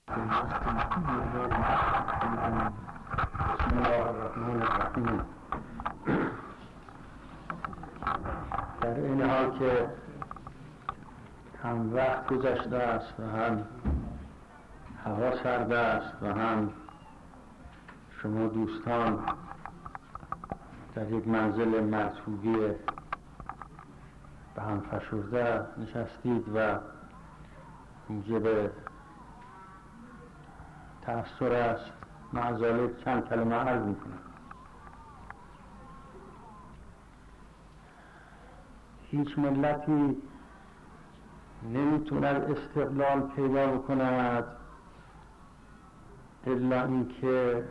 بسم الله الرحمن الرحیم. در این حال که هم وقت گذشته است و هم هوا سرد است و هم شما دوستان در یک منزل مرطوبی به هم فشرده نشستید و موجب تأثیر است، معذالک چند کلمه عرض میکنم. هیچ ملتی نمیتوند استقلال پیدا بکند الا اینکه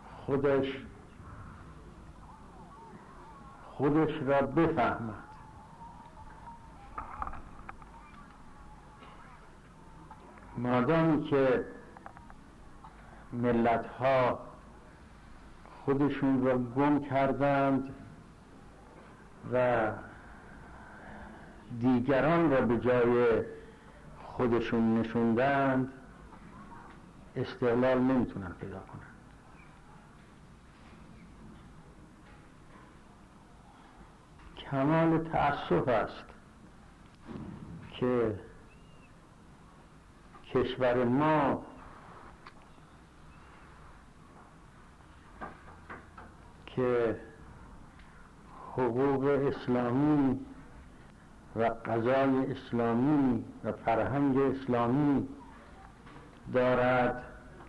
خودش را بفهمد. مادامی که ملت‌ها خودشون را گم کردند و دیگران را به جای خودشون نشوندند، استقلال نمیتونن پیدا کنن. کمال تأسف است که کشور ما که حقوق اسلامی و قضای اسلامی و فرهنگ اسلامی دارد،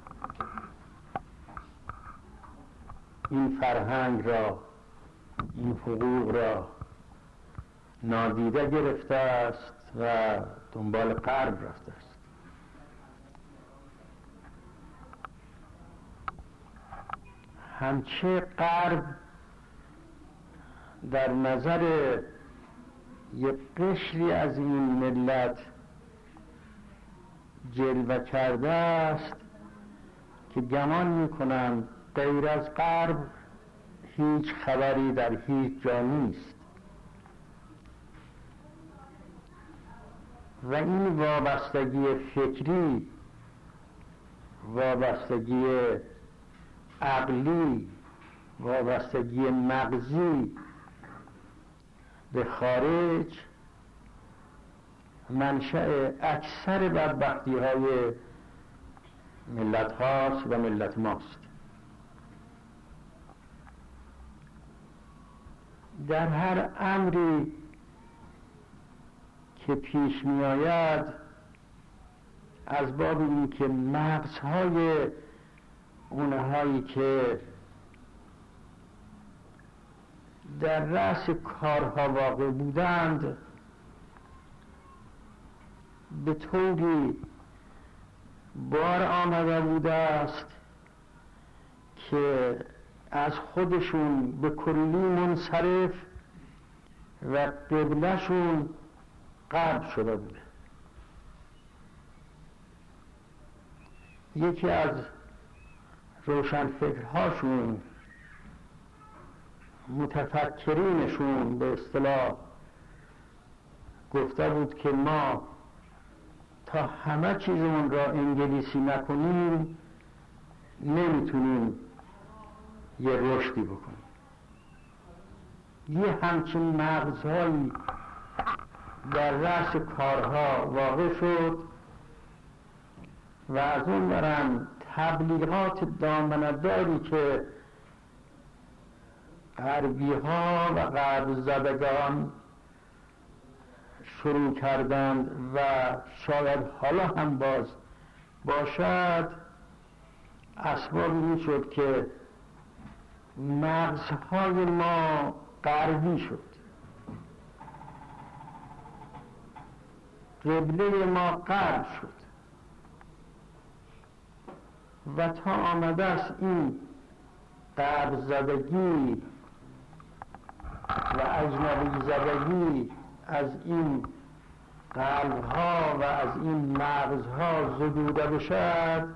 این فرهنگ را، این حقوق را نادیده گرفته است و دنبال غرب رفته است. همچه غرب در نظر یک قشری از این ملت جلوه کرده است که گمان میکنم غیر از غرب هیچ خبری در هیچ جا نیست و این وابستگی فکری، وابستگی عقلی، وابستگی مغزی به خارج منشأ اکثر بدبختی های ملت هاست و ملت ماست. در هر امری که پیش می آید از باب این که مغزهای اونهایی که در رأس کارها واقع بودند به طوری بار آمده بوده است که از خودشون به کلی منصرف و قبلشون غرب شده بوده. یکی از روشنفکرهاشون، متفکرینشون به اصطلاح، گفته بود که ما تا همه چیزمون را انگلیسی نکنیم نمیتونیم یه رشدی بکنیم. یه همچین مغزهایی در رأس کارها واقع شد و از اون برم تبلیغات دامنه‌داری که غربی ها و غرب زدگان شروع کردند و شاید حالا هم باز باشد، اسباب این شد که مغزهای ما غربی شد، قبله ما غرب شد و تا آمده است این غرب زدگی و اجنبی زدگی از این قلبها و از این مغزها زدوده بشد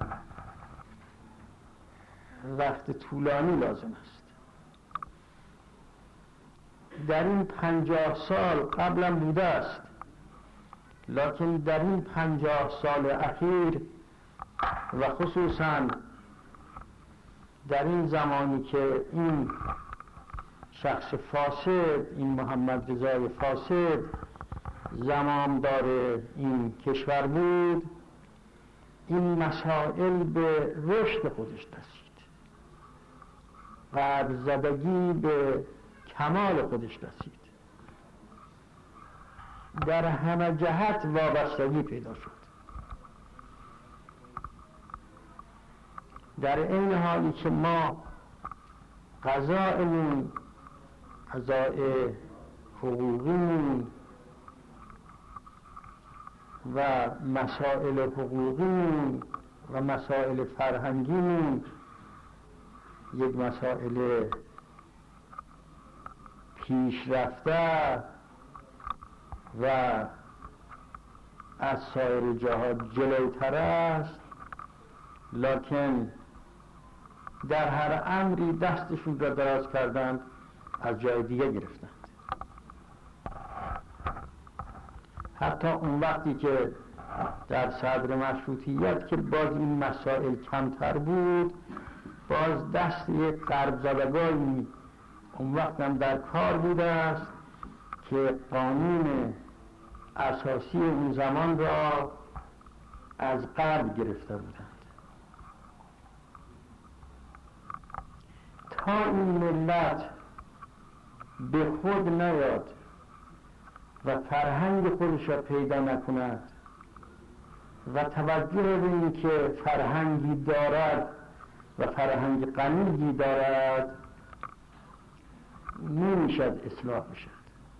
وقت طولانی لازم است. در این 50 سال قبلا بوده است، لکن در این 50 سال اخیر و خصوصا در این زمانی که این شخص فاسد، این محمد رضای فاسد زمامدار این کشور بود، این مسائل به رشد خودش رسید، غرب زدگی به کمال خودش رسید، در همه جهت وابستگی پیدا شد. در این حالی که ما قضایمون، قضای حقوقیمون و مسائل حقوقیمون و مسائل فرهنگیمون یک مسائل پیشرفته و از سایر جهات جلوتر است، لکن در هر امری دستشون را دراز کردند، از جای دیگه گرفتند. حتی اون وقتی که در صدر مشروطیت که باز این مسائل کمتر بود، باز دست یک غرب زدگانی اون وقت هم در کار بوده است که قانون اساسی اون زمان را از غرب گرفته بودند. تا این ملت به خود نیاد و فرهنگ خودش را پیدا نکند و توجه به این که فرهنگی دارد و فرهنگ غنی دارد، نمیشد اصلاح بشد.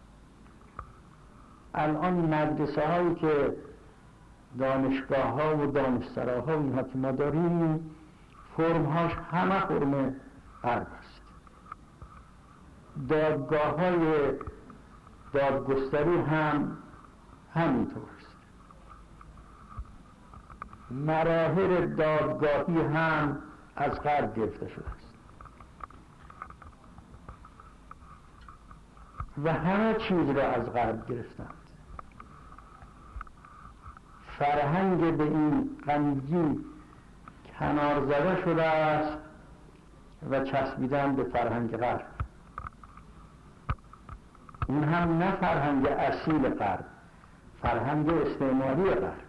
الان مدرسه هایی که دانشگاه ها و دانشسرا ها اینها که ما داریم، فرم هاش همه فرم غرب است. دادگاه های دادگستری هم همینطور است. مراحل دادگاهی هم از غرب گرفته شده است و همه چیز را از غرب گرفتند. فرهنگ به این غنیگی کنار زده شده است و چسبیدن به فرهنگ غرب. اون هم نه فرهنگ اصیل غرب، فرهنگ استعماری غرب.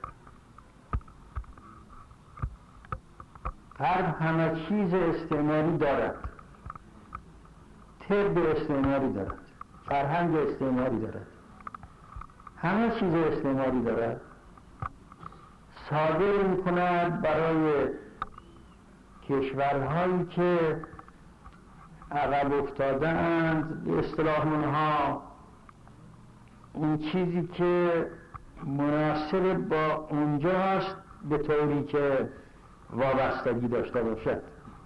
غرب همه چیز استعماری دارد، طب استعماری دارد، فرهنگ استعماری دارد، همه چیز استعماری دارد. صادر می کند برای کشورهایی که عقب افتاده اند، به اصطلاح اونها اون چیزی که مناسب با اونجاست به طوری که وابستگی داشته باشد.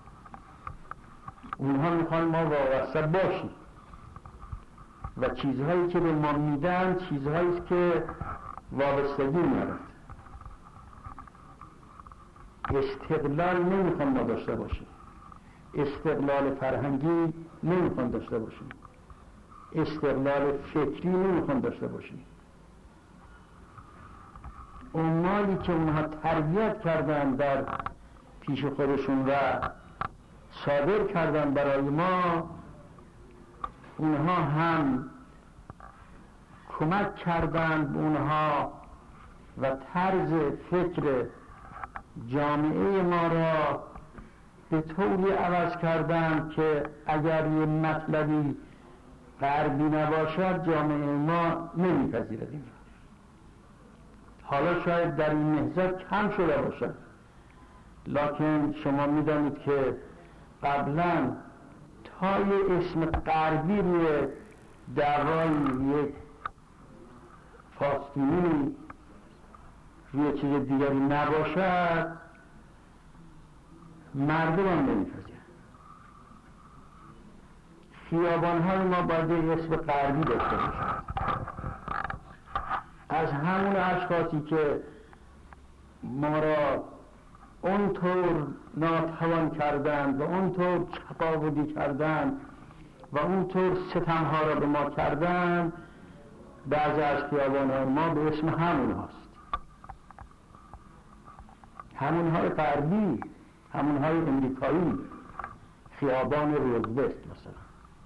اونها میخوان ما وابسته باشیم و چیزهایی که به ما میدن چیزهایی که وابستگی ندارد. استقلال نمیخوان ما داشته باشیم، استقلال فرهنگی نمیخوان داشته باشیم، استقلال فکری نمیخوان داشته باشیم. اون مالی که اونها تربیت کردن در پیش خودشون و صادر کردن برای ما، اونها هم کمک کردن به اونها و طرز فکر جامعه ما را به طوری عوض کردن که اگر یه مطلبی غربی نباشد جامعه ما نمیپذیرد. حالا شاید در این نهضت کم شده باشد، لکن شما میدانید که قبلا تا یه اسم غربی روی دعوای یک فاستینی روی چیز دیگری نباشد، مردم هم نمیپذیرند. خیابان‌های ما باید اسم غربی داشته باشد، از همون اشخاصی که ما را اونطور ناتوان کردند و اونطور چپاولی کردند و اونطور ستمها را به ما کردند، بعضی از خیابان‌های ما به اسم همون هاست. همونهای غربی، همونهای امریکایی، خیابان روزولت مثلا.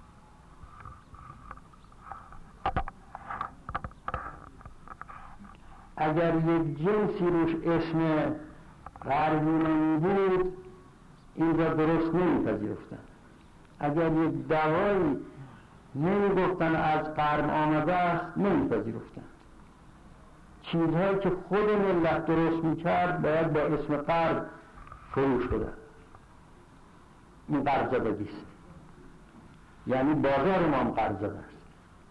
اگر یک جنسی روش اسم غربی نمی بود این را درست نمیپذیرفتن. اگر یک دوایی نمیگفتن از غرب آمده است نمیپذیرفتن. چیزهایی که خود ملت درست میکرد باید با اسم غرب فروش بدن. این غرب زدگی است. یعنی بازار ما هم غرب زده است.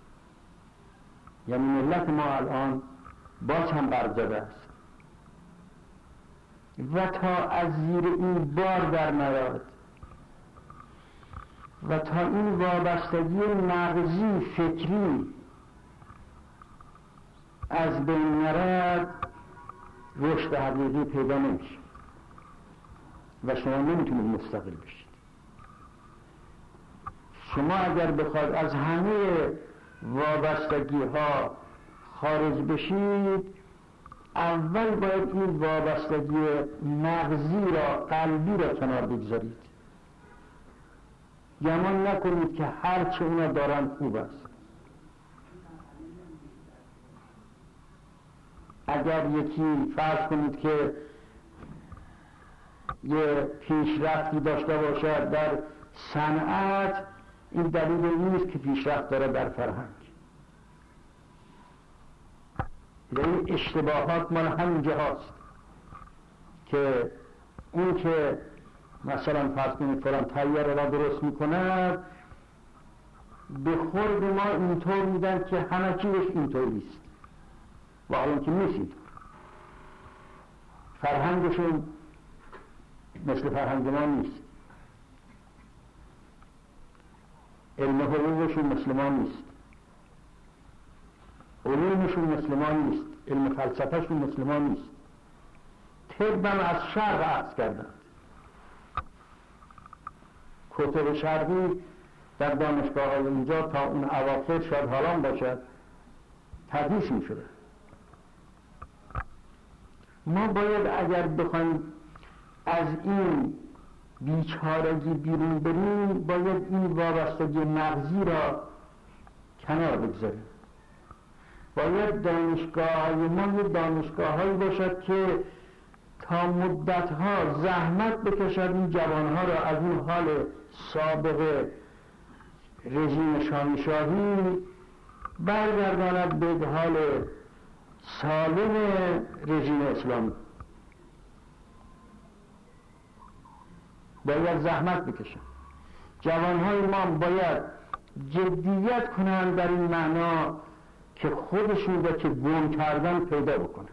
یعنی ملت ما الان باز هم غرب زده است و تا از زیر این بار در نیاد و تا این وابستگی مغزی فکری از بین نرد رشد حقیقی پیدا نمیشه و شما نمیتونید مستقل بشید. شما اگر بخواید از همه وابستگی ها خارج بشید اول باید این وابستگی مغزی را، قلبی را کنار بگذارید. گمان نکنید که هر چه اونا دارن خوب است. اگر یکی فرض کنید که یه پیشرفتی داشته باشد در صنعت، این دلیل نیست که پیشرفت داره در فرهنگ. یعنی اشتباهات مال همینجا هست که اون که مثلا فرض کنید فلان طیاره را درست میکند به خورد ما اینطور میدن که همه چیزش اینطوریست و حالا که نیست اینطور. فرهنگشون مثل فرهنگ ما نیست، علم حقوقشون مثل ما نیست، علومشون مثل ما نیست، علم فلسفهشون مثل ما نیست. طبم از شرق عکس کردند. کتب شرقی در دانشگاه های اینجا تا اون اواخر شاید حالا باشد تدریس می شده. ما باید اگر بخوایم از این بیچارگی بیرون بریم باید این وابستگی مغزی را کنار بگذاریم. باید دانشگاه ما یه دانشگاه هایی باشد که تا مدت ها زحمت بکشد این جوان ها را از اون حال سابق رژیم شاهی برگرداند به حال سالم رژیم اسلامی. باید زحمت بکشن. جوانهای ما باید جدیت کنند در این معنا که خودشون را که گم کردن پیدا بکنن.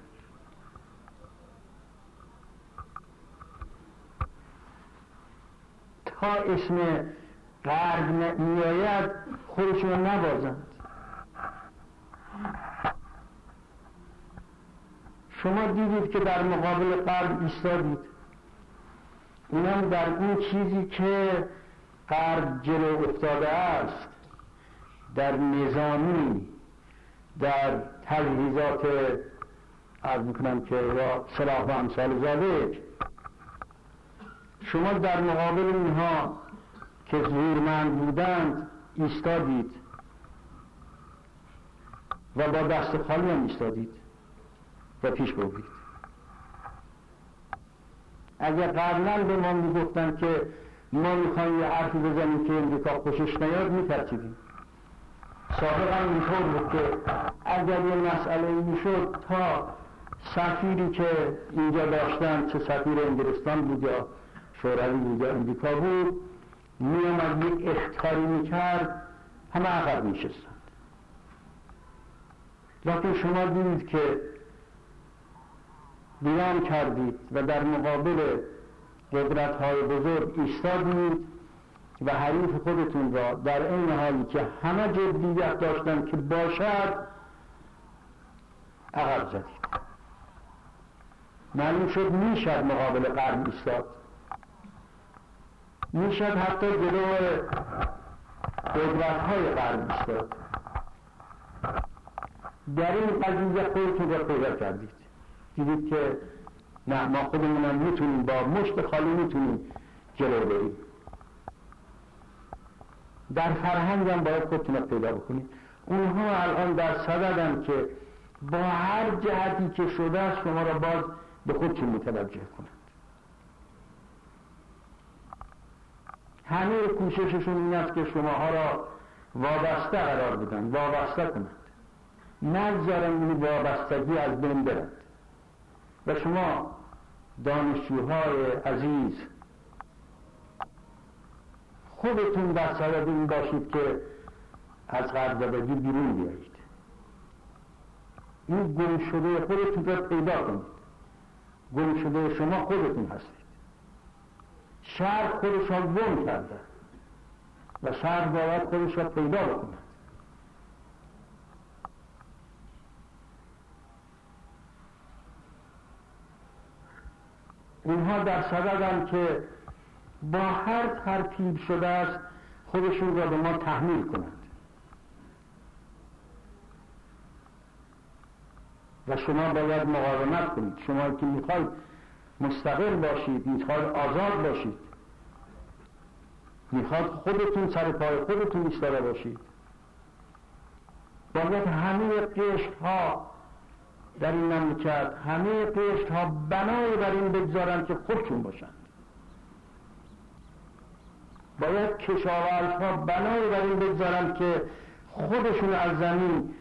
تا اسم غرب میآید خودشون را نبازند. شما دیدید که در مقابل غرب ایستادید، اونم در اون چیزی که غرب جلو افتاده است، در نظامی، در تجهیزات عرض میکنم که یا سلاح و امثال ذالک، شما در مقابل اینها که زورمند بودند ایستادید و با دست خالی هم ایستادید و پیش بردید. اگر قبلا به ما میگفتن که ما میخوایم یه حرفی بزنیم که امریکا خوشش نیاد میترسیدیم. سابقا اینطور بود که اگر یه مسئله میشد تا سفیری که اینجا داشتن، چه سفیر انگلستان بود یا شوروی بود یا امریکا بود، میامد یک اخطاری میکرد همه عقب میشستند. لکن شما دیدید که بیان کردید و در مقابل قدرت‌های بزرگ ایستادید و حریف خودتون را در این حالی که همه جدیت داشتن که باشد عقب زدید. معلوم شد میشد مقابل غرب ایستاد، میشد حتی جلو قدرت‌های غرب ایستاد. در این قضیه خودتون را پیدا کردید، دیدید که نه، ما خودمونم میتونیم با مشت خالی میتونیم جلو بریم. در فرهنگ هم باید خودتون رو پیدا بکنید. اونها الان در صددن که با هر جهتی که شده است شما را باز به خودشون متوجه کنند. همه کوشششون این است که شماها را وابسته قرار بدن، وابسته کنند، نگذارن این وابستگی از بین برد. و شما دانشجوهای عزیز خودتون در صدد این باشید که از غرب‌زدگی بیرون بیایید. این گم شده خودتون را پیدا کنید. گم شده شما خودتون هستید. شرق خودش را گم کرده و شرق باید خودش را پیدا بکنه. اینها در صددن که با هر ترتیب شده است خودشون را به ما تحمیل کنند و شما باید مقاومت کنید. شما که میخواید مستقل باشید، میخواید آزاد باشید، میخواید خودتون سر پای خودتون ایستاده باشید، باید همه قشرها در این مملکت، همه قشرها بنای بر این بگذارند که خودشون باشند. باید کشاورزها بنای بر این بگذارند که خودشون از زمین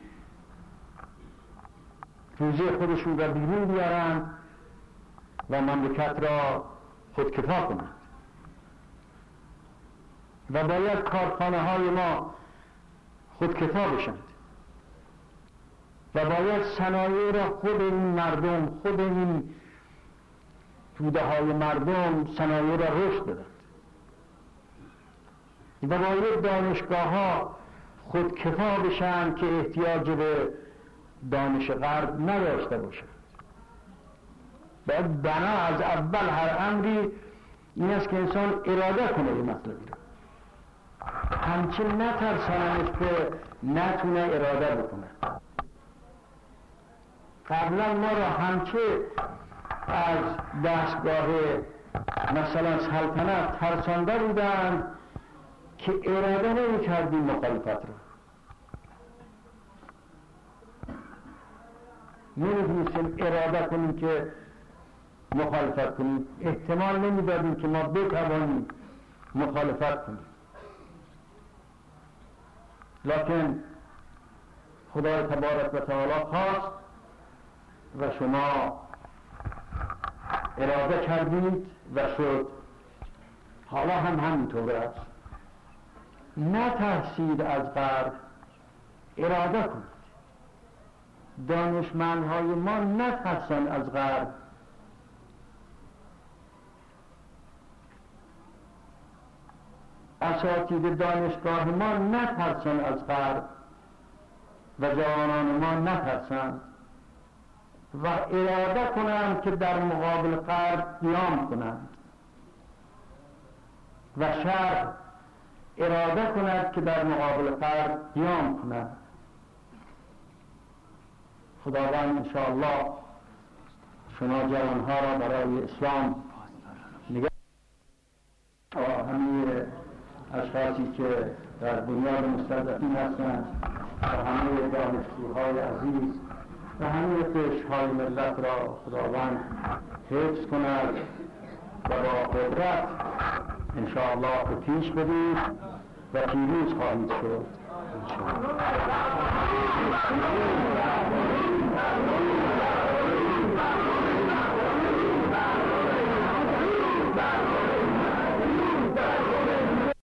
روزی خودشون را بیرون بیارن و مملکت را خودکفا کنند. و باید کارخانه های ما خودکفا بشند و باید صنایع را خود این مردم، خود این توده های مردم صنایع را رشد بدند و باید دانشگاه ها خودکفا بشن که احتیاج به دانش غرب نداشته باشند. باید بنا از اول هر امری این است که انسان اراده کنه این مطلبی را، همچنین نترسانش که نتونه اراده بکنه. قبلا ما را همچه از دستگاه مثلا سلطنت ترسانده بودند که اراده نمی کردیم مخالفت را، نمی‌تونستیم اراده کنیم که مخالفت کنیم، احتمال نمیدادیم که ما بتوانیم مخالفت کنیم. لکن خدای تبارک و تعالی خواست و شما اراده کردید و شد. حالا هم همینطور است. نترسید از غرب، اراده کنید. دانشمندهای ما نترسن از غرب، اساتید دانشگاه ما نترسن از غرب و جوانان ما نترسن و اراده کنند که در مقابل غرب قیام کنند و شرق اراده کند که در مقابل غرب قیام کند. خداوند انشاءالله شما جوانها را برای اسلام نگه و همه اشخاصی که در بنیاد مستضعفین هستند و همه دانشجوهای عزیز و همه قشرهای ملت را خداوند حفظ کند و با قدرت انشاءالله به پیش برید و پیروز خواهید شد انشاءالله.